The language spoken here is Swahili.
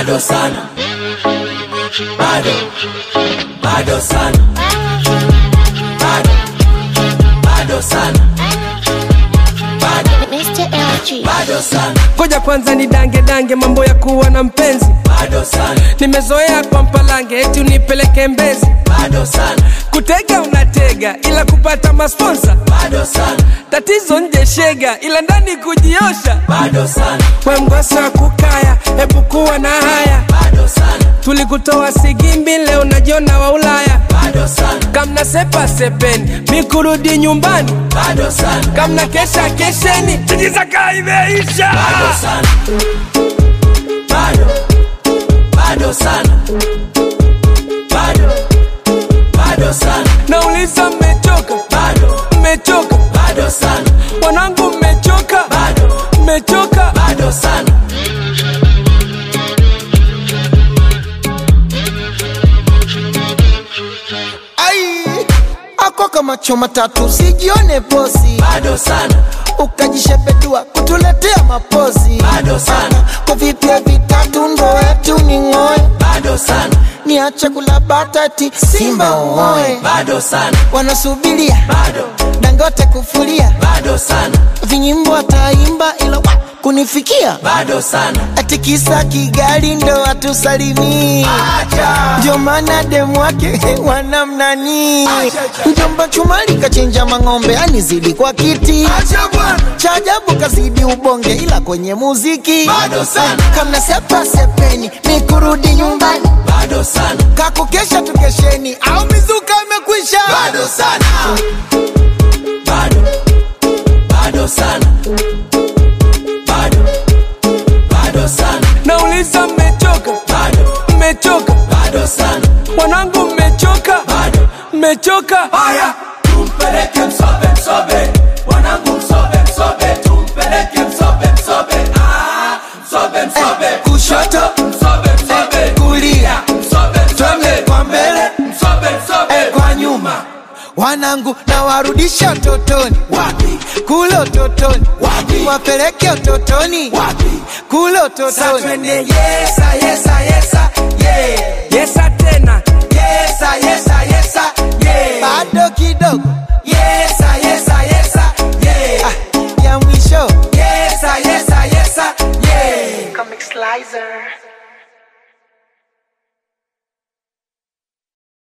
bado sana, bado sana, bado sana, Mr. LG. bado sana. Koja kwanza ni dange mambo ya kuwa na mpenzi. Bado sana. Nimezoea kwa mpalange eti unipeleke Mbezi. Bado sana. Kutega unatega ila kupata masponsa. Bado sana. Tatizo nje shega ila ndani kujiosha. Bado sana. We mgosa kukaya hebu kuwa na haya. Bado sana. Tulikutoa Sigimbi leo najiona wa Ulaya. Bado sana. Kamna sepa sepeni mikurudi nyumbani. Bado sana. Kamna kesha kesheni tijizaka imeisha. Bado sana. Bado sana. Bado sana. Nauliza mmechoka? Mmechoka? Bado sana. Wanangu mmechoka? Mmechoka? Bado sana. Ai, ako kama choma tatu sijione posi. Bado sana. Ukajishepedua kutuletea mapozi. Bado sana. Kwa vipya vitatu ndo etu ni ngoe. Bado sana. Niache kula batati Simba uoe. Bado sana. Wanasubiria Bado. Dangote kufulia. Bado sana. Vinyimbo ataimba ila kunifikia. Bado sana. Atikisa Kigali ndo atusalimii. Ndio maana demu wake wanamnani. Mjomba Chumali kachinja mang'ombe anizidi kwa kiti. Cha ajabu kazidi ubonge ila kwenye muziki. Bado sana. Kamna sepa sepeni mikurudi nyumbani. Bado sana. Kakukesha tukesheni au mizuka imekwisha. Bado sana. Bado sana. Bado sana. Nauliza mmechoka? Mmechoka? Bado sana. Wanangu mmechoka? Mmechoka? Haya, tumpeleke msobe. Wanangu msobe. Tumpeleke msobe. Msobe. Kushoto Msobe. kulia Msobe. kwa mbele Msobe. kwa nyuma. Wanangu na warudisha utotoni. Wapi? Kule utotoni. Wapi? Wapeleke utotoni. Wapi? Kule utotoni. Sa twende yesa, yeah. Yesa tena. Yesa.